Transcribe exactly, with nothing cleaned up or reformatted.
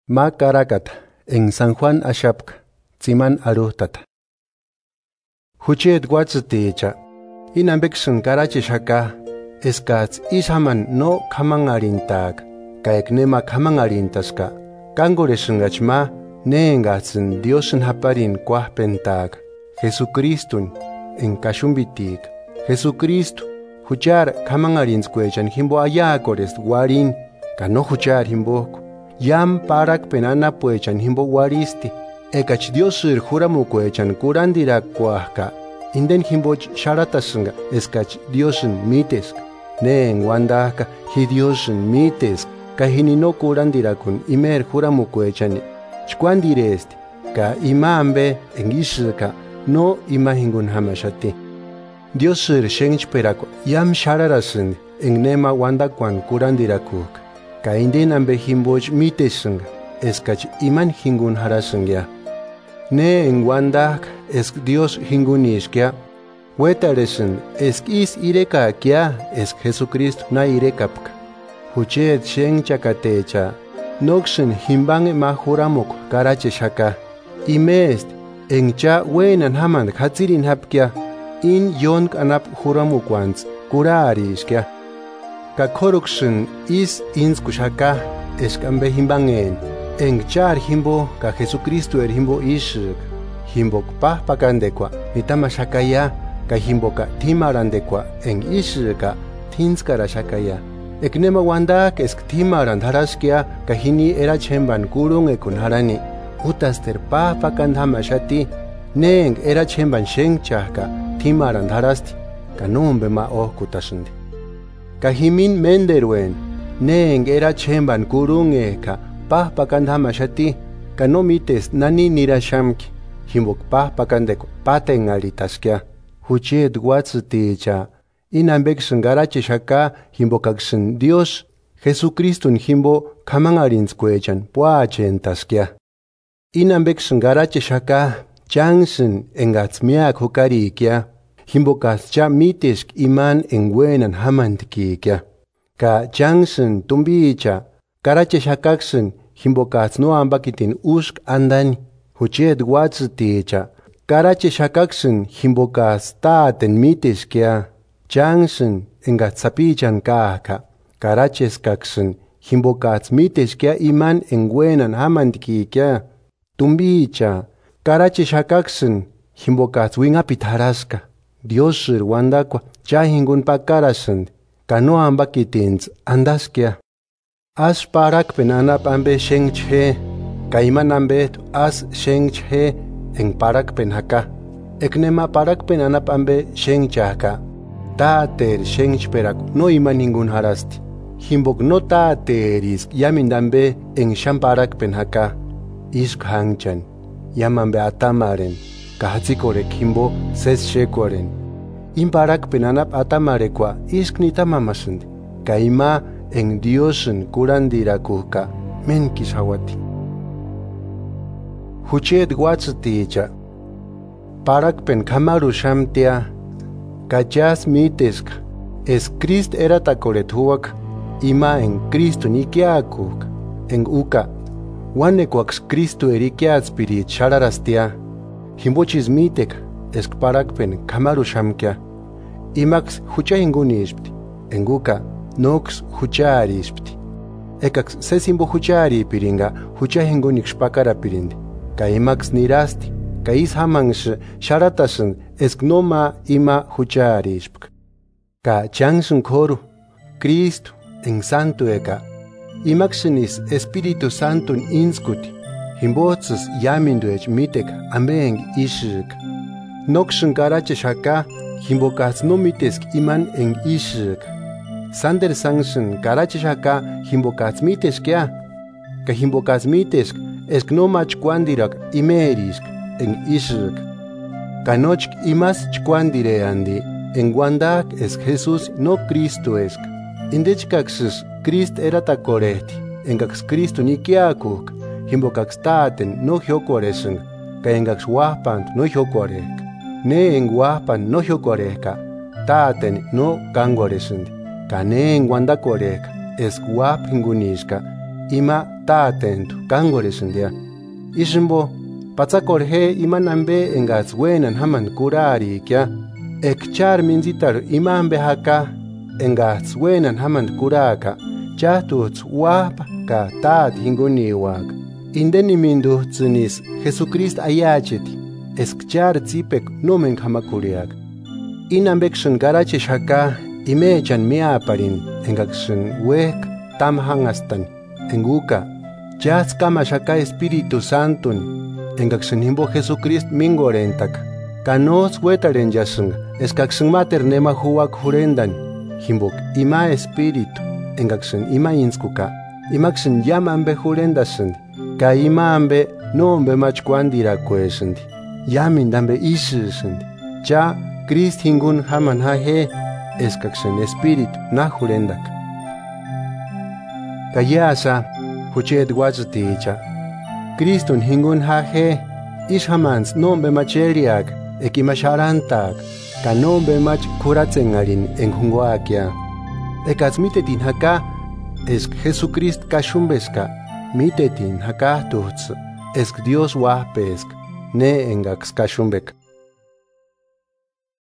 Ma Caracata, en San Juan Ashapka, Tziman Arutata. Huchet Watzaticha, Inambexen Karachi Shaka, Eskats Ishaman no Kamangarintag, Kaeknema Kamangarintaska, Kangoresengachma, Neengatsen Diosen Haparin Kwahpentag, Jesucristun, en Kashumbitig, Jesucristo, Huchar Kamangarinskwejan Himbo Ayakores Warin, Kano Huchar Himboko. Yam parak penana puechan himbo waristi, ekach diosur juramu kuechan kurandira kuahka, inden himbo sharatasunga, eskach diosun mitesk, neen wandaka, hi diosun mitesk, kahinino kurandira kun imer juramu kuechan, chquandiresti, ka imambe engishka, no imahingun hamashati. Diosur shenchperakwa, yam shararasun, engnema wandakwan kurandira kuk. Ka inden ambe himboch mitesunga, eskach iman hingun harasungya. Ne en wandak esk Dios hingunishkya, wetaresun esk is ireka kya esk Jesucristo na irekapka. Huchet shen chakatecha, noxen himbange mahuramok karache shaka. Imest en cha wenan haman hatsirin hapkya, in yonk anap huramukwans kurarishkya. Ka koruksun is inskushaka eskambe himbangen en char himbo ka Jesucristo er himbo ishuk himbo pa pakandekwa nitama shakaya ka himbo ka timarandekwa en ishuka tinskara shakaya eknema wanda ka esk timaran haraskia ka hini era chemban kurung ekun harani utaster pa pakandhama shati neng era chemban shengchaka timaran harasti ka nombe ma oh kutasundi Kahimin menderwen, neng era chemban kurunge ka pah pakandhama shati, ka no mites nani nirashamki, himbok pah pakandeko paten alitaskia, huchet watsuticha, inambeksun garache shaka, himbokaksun Dios, Jesucristun himbo kamangarinskwejan puachen taskia. Inambeksun garache shaka, changsun engatsmiak hukarikia, Himbokas cha mitesk iman en wenan hamantkikia. Ka changsen tumbicha, karache shakaksen, himbokas no ambakitin usk andani, huchet watsuticha. Karache shakaksen, himbokas taaten miteskia. Changsen engatsapichan kaka. Karaches kaksen, himbokas miteskia iman en wenan hamantkikia. Tumbicha, karache shakaksen, himbokas wingapitaraska. Diosur wandakwa chahingun pakarasund, kano ambakitins andaskia. As parak penanap ambe shengche, kaiman ambet as shengche en parak penhaka. Eknema parak penanap ambe shengchaka. Taater shengchperak no ima ningun harasti. Himbok no taateris yamindambe en shamparak penhaka. Isk hangchan, yamambe atamaren. Kahatzikorek himbo ses shekoren. Imparak penanap atamarekwa isknita mamasund. Kaima en Diosun kurandira kuka menkis hawati. Huchet watsuticha. Parak pen kamaru shamtia. Kachas mitesk. Es Christ era takoretuak. Ima en Cristo nikiakuk. En uka. Wanekwaks Cristo erikia spirit shararastia. Himbochis mitek, esk parakpen kamaru shamkia. Imax hucha ingunishpti, enguka nox hucharishpti. Ekax sesimbo huchari piringa, hucha ingunix pakara pirindi. Ka imax nirasti, ka is hamangsh sharatasun esk noma ima hucharishpk. Ka changsun koru, Cristo en santo eka. Imaxinis Espíritu Santo inskuti. Himbotsus yaminduech mitek ambeng ishik. Noxen garache shaka, himbokas no mitesk iman en ishik. Sander sangsen garache shaka, himbokas miteskya. Ka himbokas mitesk, esk no mach kwandirak imerisk en ishik. Kanochk imas chkwandireandi, en wandak es Jesús no Cristo esk. Indechkaxus Christ era takoreti, engax Cristo nikiakuk. Himbokax taten no hiokoresung, ka engax wahpant no hiokorek. Ne en wahpan no hiokoreka, taten no kangoresund, ka ne en wandakorek, es wap hingunishka, ima tatentu kangoresendia. Ishimbo patsakorhe imanambe engats wenan haman kurari kya ekchar minzitar imambe haka engats wenan haman kuraka chatuts wapa ka tat hinguniwak. Indeni mindu tsunis Jesucrist ayacheti eskchar tsipek nomen hamakuriak. Inambekshun garachish haka imechan miaparin engakshun wek tam hangastan enguka jaz kama shaka Espíritu Santun engakshun himbo Jesucrist mingorentak kanos wetaren yasun eskakshun mater nema huwak hurendan himbok ima Espíritu engakshun ima inskuka imakshun yamambe hurendasun ka imambe nombe machkwandira kweshundi yamindambe ishusundi cha Christ hingun haman hahe eskakshun Espíritu na hurendak kayasa huchet wazuticha Kriston hingun hahe ishamans nombe macheriak ekimasharantak ka nombe mach kuratzengarin enjunguakia ekats mitetin haka esk Jesucrist kashumbeska mitetin haka tuts esk Dios wahpesk ne engaks kashumbek.